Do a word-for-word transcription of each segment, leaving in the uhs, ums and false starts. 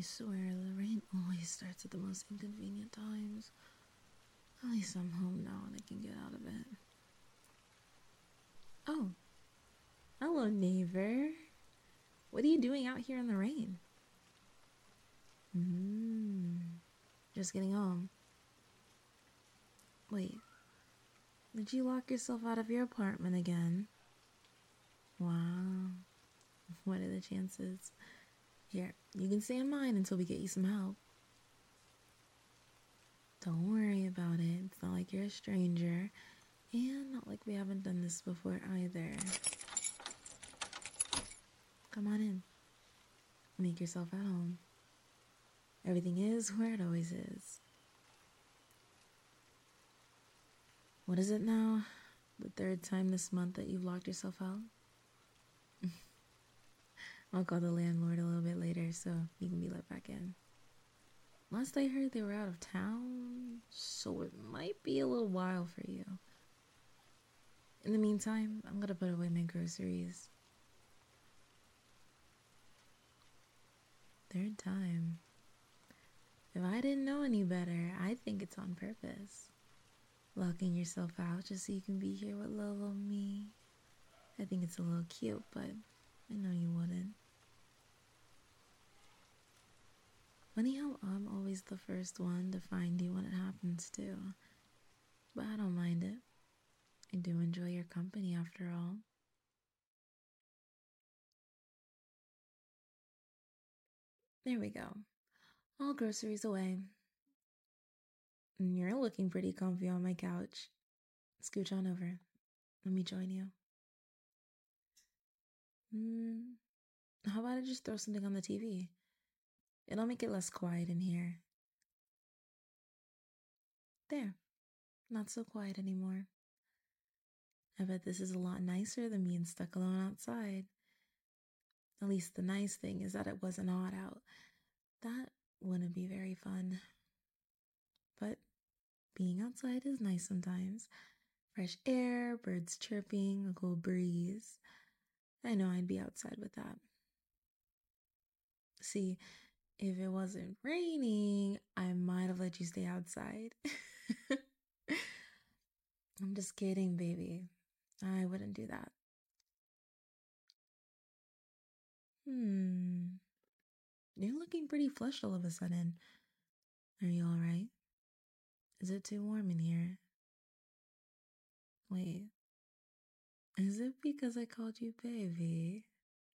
swear, the rain always starts at the most inconvenient times. At least I'm home now and I can get out of it. Oh, hello, neighbor. What are you doing out here in the rain? Hmm, just getting home. Wait, did you lock yourself out of your apartment again? Wow, what are the chances? Here, you can stay in mine until we get you some help. Don't worry about it. It's not like you're a stranger. And not like we haven't done this before either. Come on in. Make yourself at home. Everything is where it always is. What is it now? The third time this month that you've locked yourself out? I'll call the landlord a little bit later so you can be let back in. Last I heard, they were out of town, so it might be a little while for you. In the meantime, I'm gonna put away my groceries. Third time. If I didn't know any better, I think it's on purpose. Locking yourself out just so you can be here with little me. I think it's a little cute, but I know you wouldn't. Funny how I'm always the first one to find you when it happens too. But I don't mind it. I do enjoy your company after all. There we go. All groceries away. You're looking pretty comfy on my couch. Scooch on over. Let me join you. Hmm. How about I just throw something on the T V? It'll make it less quiet in here. There. Not so quiet anymore. I bet this is a lot nicer than being stuck alone outside. At least the nice thing is that it wasn't hot out. That wouldn't be very fun. But being outside is nice sometimes. Fresh air, birds chirping, a cool breeze. I know I'd be outside with that. See, if it wasn't raining, I might have let you stay outside. I'm just kidding, baby. I wouldn't do that. Hmm. You're looking pretty flushed all of a sudden. Are you alright? Is it too warm in here? Wait. Is it because I called you baby?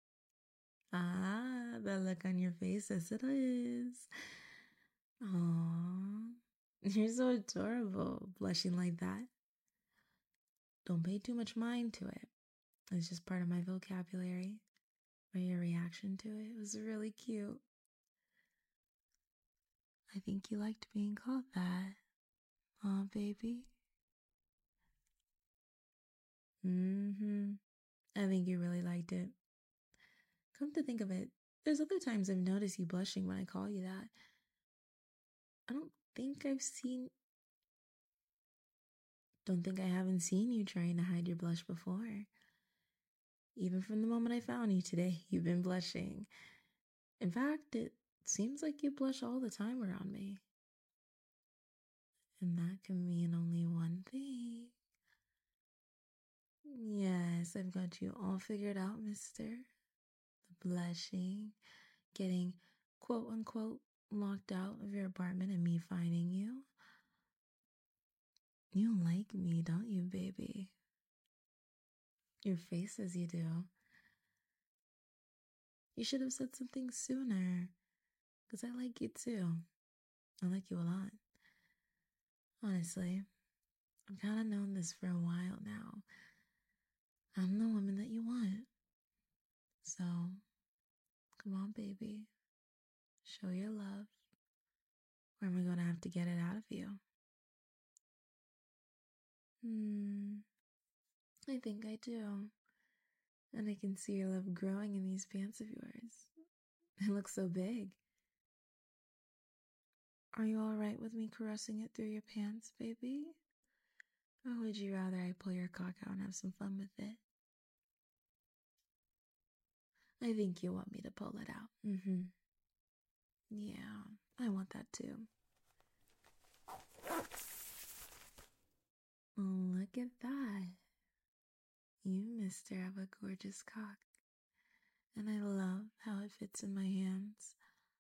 Ah, that look on your face says it is. Aww. You're so adorable, blushing like that. Don't pay too much mind to it. It's just part of my vocabulary. But your reaction to it was really cute. I think you liked being called that. Aw, baby. Mm-hmm. I think you really liked it. Come to think of it, there's other times I've noticed you blushing when I call you that. I don't think I've seen... Don't think I haven't seen you trying to hide your blush before. Even from the moment I found you today, you've been blushing. In fact, it seems like you blush all the time around me. And that can mean only one thing. Yes, I've got you all figured out, mister. The blushing, getting quote unquote locked out of your apartment and me finding you. You like me, don't you, baby? Your face says you do. You should have said something sooner. Because I like you too. I like you a lot. Honestly, I've kind of known this for a while now. I'm the woman that you want. So, come on, baby. Show your love. Or am I going to have to get it out of you? Hmm. I think I do. And I can see your love growing in these pants of yours. It looks so big. Are you alright with me caressing it through your pants, baby? Or would you rather I pull your cock out and have some fun with it? I think you want me to pull it out. Mm-hmm. Yeah, I want that too. Look at that. You, mister, have a gorgeous cock. And I love how it fits in my hands.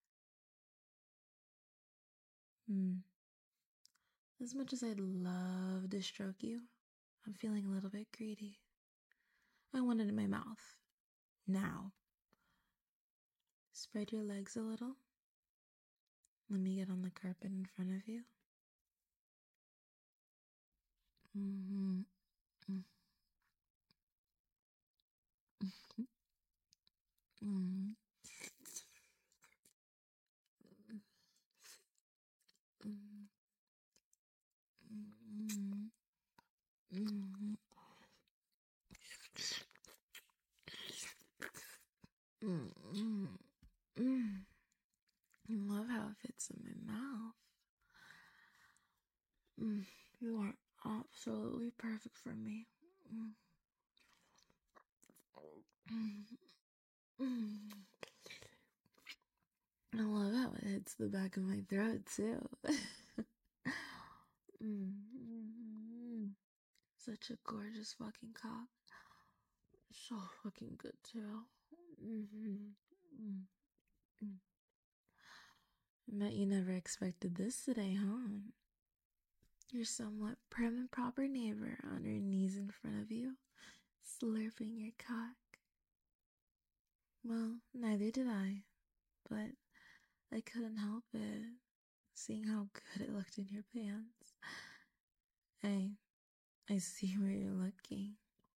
Hmm. As much as I'd love to stroke you, I'm feeling a little bit greedy. I want it in my mouth. Now. Spread your legs a little. Let me get on the carpet in front of you. Mm-hmm. Mm-hmm. Mm-hmm. Mm-hmm. Mm-hmm. Mm. I love how it fits in my mouth. Mm. You are absolutely perfect for me. Mm. Mm. I love how it hits the back of my throat too. Mm. Such a gorgeous fucking cock. So fucking good too. Mm-hmm. Mm. I bet you never expected this today, huh? Your somewhat prim and proper neighbor on her knees in front of you, slurping your cock. Well, neither did I, but I couldn't help it, seeing how good it looked in your pants. Hey, I see where you're looking.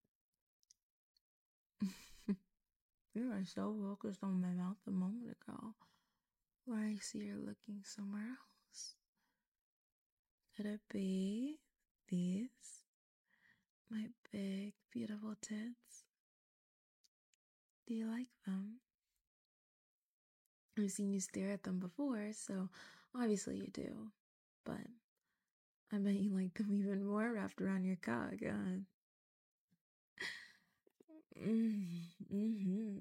You were so focused on my mouth a moment ago, where I see you're looking somewhere else. Could it be these? My big, beautiful tits? Do you like them? I've seen you stare at them before, so obviously you do. But I bet you like them even more wrapped around your cock, huh? Mm-hmm.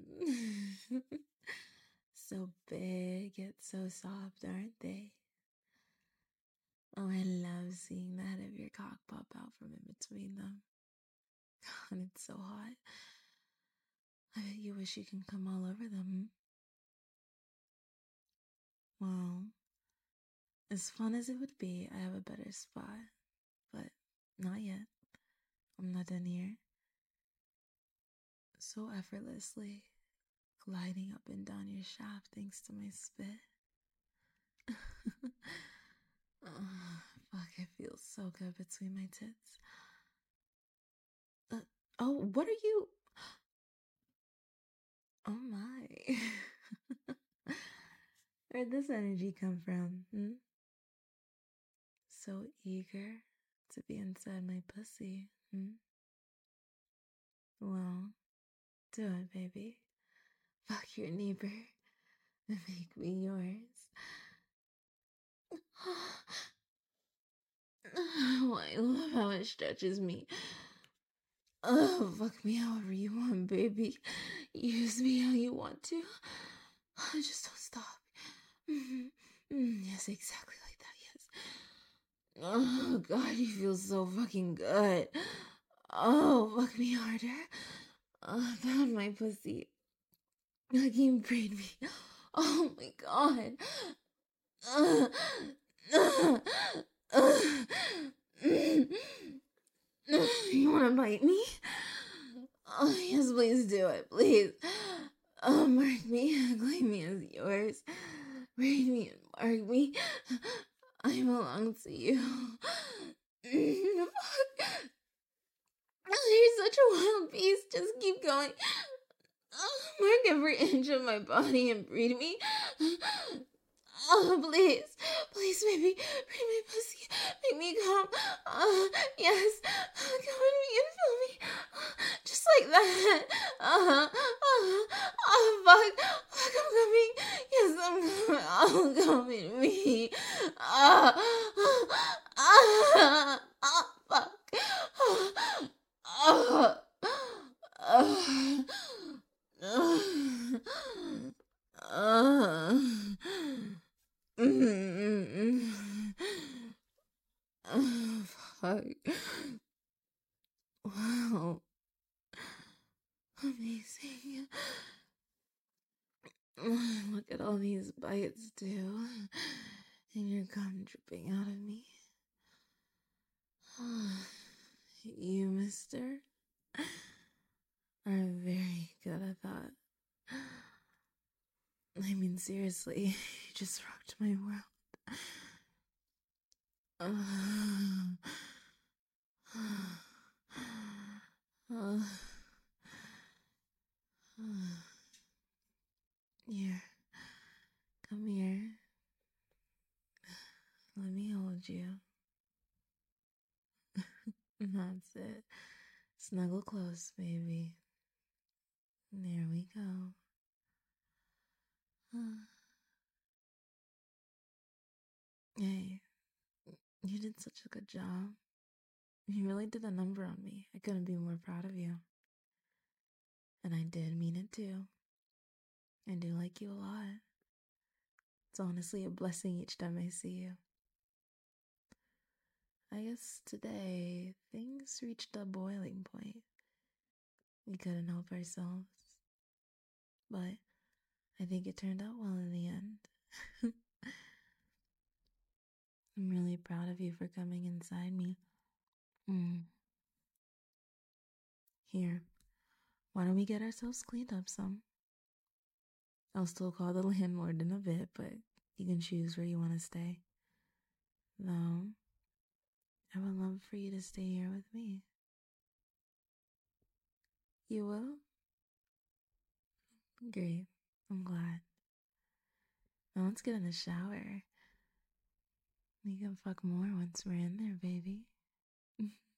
So big yet so soft, aren't they? Oh, I love seeing the head of your cock pop out from in between them. God, it's so hot. I bet you wish you can come all over them. Well, as fun as it would be, I have a better spot. But not yet. I'm not done here. So effortlessly gliding up and down your shaft thanks to my spit. Oh, fuck, it feels so good between my tits. Uh, oh, what are you? Oh my. Where'd this energy come from? Hmm? So eager to be inside my pussy. Hmm? Well, do it, baby. Fuck your neighbor and make me yours. Oh, I love how it stretches me. Oh, fuck me however you want, baby. Use me how you want to. Just don't stop. Mm-hmm. Mm, yes, exactly like that, yes. Oh, God, you feel so fucking good. Oh, fuck me harder. Oh, pound my pussy. Fucking braid me. Oh, my God. Uh, uh, uh, mm. You wanna bite me? Oh, yes, please do it, please. Oh, mark me, claim me as yours. Braid me and mark me. I belong to you. Fuck. You're such a wild beast. Just keep going. Mark every inch of my body and breed me. Oh, please, please, baby, bring my pussy, make me come. Uh, yes, come in me and fill me, just like that. Uh, uh, oh, fuck, fuck, I'm coming. Yes, I'm coming. Oh, come in me. Uh, uh, uh, uh, fuck. Uh, uh, uh, uh, uh. amazing. Look at all these bites, too. And your gum dripping out of me. You, mister, are very good at that. I mean, seriously, you just rocked my world. Uh, uh, uh, here, come here. Let me hold you. That's it. Snuggle close, baby. There we go. Hey, you did such a good job. You really did a number on me. I couldn't be more proud of you. And I did mean it too. I do like you a lot. It's honestly a blessing each time I see you. I guess today things reached a boiling point. We couldn't help ourselves. But I think it turned out well in the end. I'm really proud of you for coming inside me. Mm. Here, why don't we get ourselves cleaned up some? I'll still call the landlord in a bit, but you can choose where you want to stay. Though, I would love for you to stay here with me. You will? Great. I'm glad. Now let's get in the shower. We can fuck more once we're in there, baby.